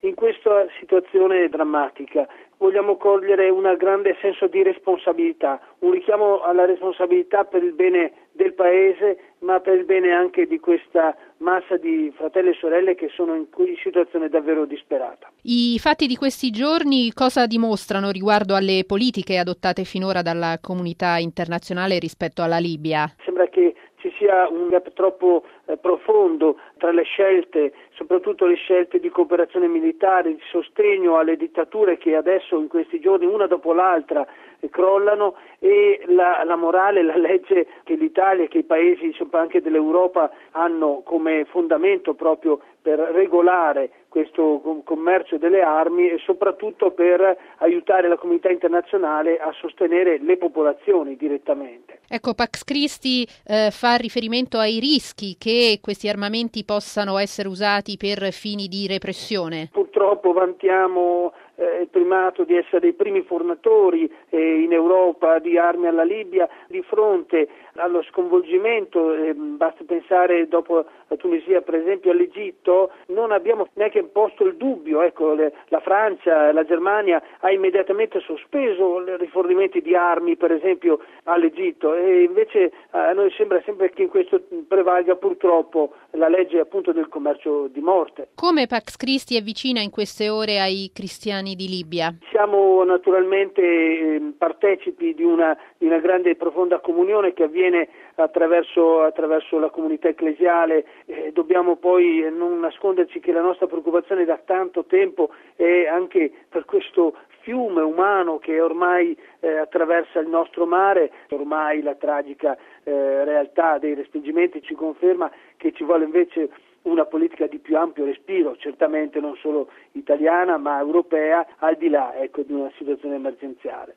In questa situazione drammatica vogliamo cogliere un grande senso di responsabilità, un richiamo alla responsabilità per il bene del Paese, ma per il bene anche di questa massa di fratelli e sorelle che sono in situazione davvero disperata. I fatti di questi giorni cosa dimostrano riguardo alle politiche adottate finora dalla comunità internazionale rispetto alla Libia? Sembra che ci sia un gap troppo profondo tra le scelte, soprattutto le scelte di cooperazione militare, di sostegno alle dittature che adesso in questi giorni una dopo l'altra crollano, e la morale, la legge che l'Italia e che i paesi anche dell'Europa hanno come fondamento proprio per regolare questo commercio delle armi e soprattutto per aiutare la comunità internazionale a sostenere le popolazioni direttamente. Ecco, Pax Christi fa riferimento ai rischi che questi armamenti possano essere usati per fini di repressione. Purtroppo vantiamo il primato di essere dei primi fornitori in Europa di armi alla Libia. Di fronte allo sconvolgimento, basta pensare dopo la Tunisia per esempio all'Egitto, non abbiamo neanche posto il dubbio, la Francia, la Germania ha immediatamente sospeso i rifornimenti di armi per esempio all'Egitto, e invece a noi sembra sempre che in questo prevalga purtroppo la legge appunto del commercio di morte. Come Pax Christi è vicina in queste ore ai cristiani di Libia? Siamo naturalmente partecipi di una grande e profonda comunione che avviene attraverso la comunità ecclesiale. Dobbiamo poi non nasconderci che la nostra preoccupazione da tanto tempo è anche per questo fiume umano che ormai attraversa il nostro mare. Ormai la tragica realtà dei respingimenti ci conferma che ci vuole invece una politica di più ampio respiro, certamente non solo italiana ma europea, al di là di una situazione emergenziale.